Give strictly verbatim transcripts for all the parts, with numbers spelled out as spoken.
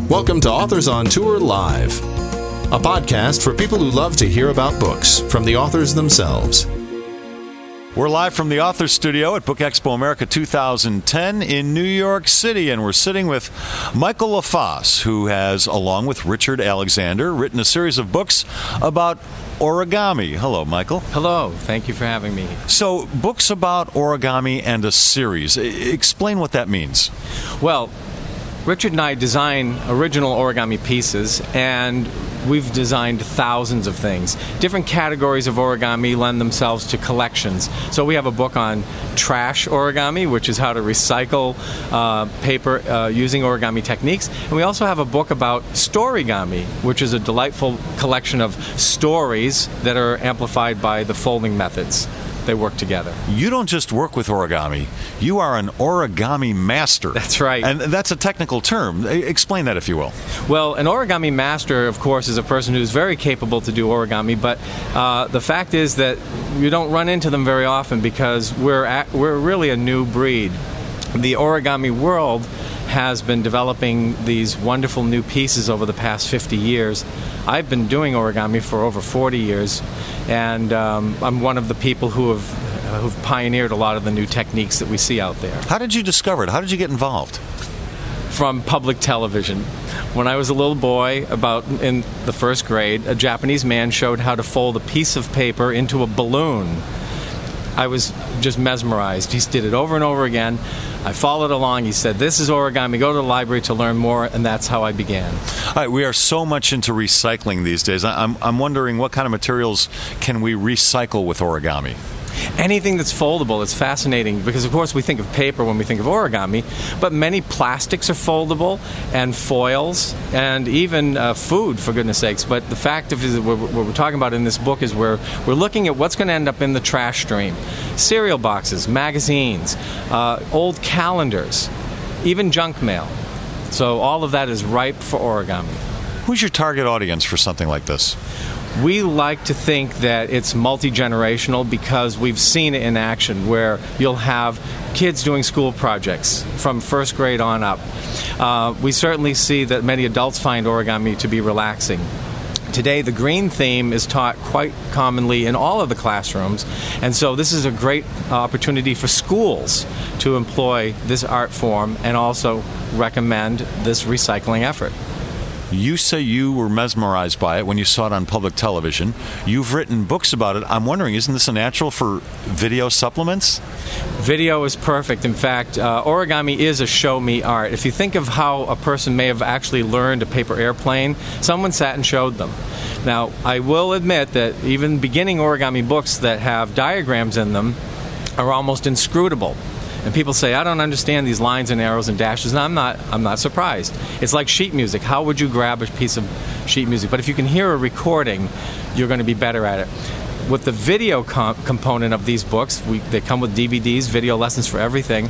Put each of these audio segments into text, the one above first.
Welcome to Authors on Tour Live, a podcast for people who love to hear about books from the authors themselves. We're live from the Authors Studio at Book Expo America two thousand ten in New York City, and we're sitting with Michael LaFosse, who has, along with Richard Alexander, written a series of books about origami. Hello, Michael. Hello. Thank you for having me. So, books about origami and a series. I- explain what that means. Well, Richard and I design original origami pieces, and we've designed thousands of things. Different categories of origami lend themselves to collections. So we have a book on trash origami, which is how to recycle uh, paper uh, using origami techniques. And we also have a book about storygami, which is a delightful collection of stories that are amplified by the folding methods. They work together. You don't just work with origami. You are an origami master. That's right. And that's a technical term. Explain that, if you will. Well, an origami master, of course, is a person who's very capable to do origami, but uh, the fact is that you don't run into them very often because we're at, we're really a new breed. The origami world has been developing these wonderful new pieces over the past fifty years. I've been doing origami for over forty years, and um, I'm one of the people who have uh, who've pioneered a lot of the new techniques that we see out there. How did you discover it? How did you get involved? From public television. When I was a little boy, about in the first grade, a Japanese man showed how to fold a piece of paper into a balloon. I was just mesmerized. He did it over and over again. I followed along. He said, "This is origami. Go to the library to learn more," and that's how I began. All right, we are so much into recycling these days. I'm, I'm wondering what kind of materials can we recycle with origami? Anything that's foldable. It's fascinating because, of course, we think of paper when we think of origami, but many plastics are foldable, and foils, and even uh, food, for goodness sakes. But the fact of is, what we're talking about in this book is we're, we're looking at what's going to end up in the trash stream. Cereal boxes, magazines, uh, old calendars, even junk mail. So all of that is ripe for origami. Who's your target audience for something like this? We like to think that it's multi-generational because we've seen it in action where you'll have kids doing school projects from first grade on up. Uh, we certainly see that many adults find origami to be relaxing. Today, the green theme is taught quite commonly in all of the classrooms, and so this is a great opportunity for schools to employ this art form and also recommend this recycling effort. You say you were mesmerized by it when you saw it on public television. You've written books about it. I'm wondering, isn't this a natural for video supplements? Video is perfect. In fact, uh, origami is a show-me art. If you think of how a person may have actually learned a paper airplane, someone sat and showed them. Now, I will admit that even beginning origami books that have diagrams in them are almost inscrutable. And people say, "I don't understand these lines and arrows and dashes," and I'm not I'm not surprised. It's like sheet music. How would you grab a piece of sheet music? But if you can hear a recording, you're going to be better at it. With the video comp- component of these books, we, they come with D V Ds, video lessons for everything.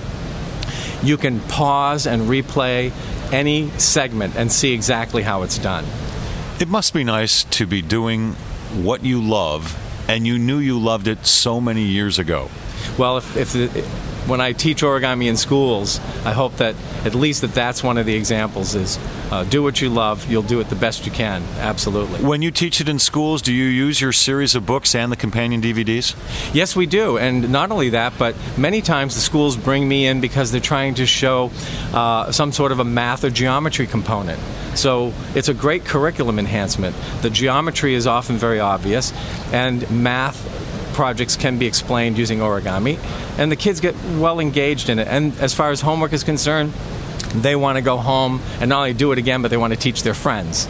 You can pause and replay any segment and see exactly how it's done. It must be nice to be doing what you love, and you knew you loved it so many years ago. Well, if, if the, when I teach origami in schools, I hope that at least that that's one of the examples is uh, do what you love, you'll do it the best you can. Absolutely. When you teach it in schools, do you use your series of books and the companion D V Ds? Yes, we do. And not only that, but many times the schools bring me in because they're trying to show uh, some sort of a math or geometry component. So it's a great curriculum enhancement. The geometry is often very obvious, and math projects can be explained using origami, and the kids get well engaged in it. And as far as homework is concerned, they want to go home and not only do it again, but they want to teach their friends.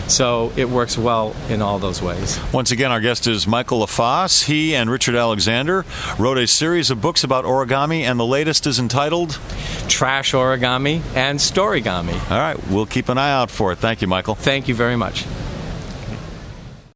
So it works well in all those ways. Once again, our guest is Michael LaFosse. He and Richard Alexander wrote a series of books about origami, and the latest is entitled Trash Origami and Storygami. All right, we'll keep an eye out for it. Thank you, Michael. Thank you very much.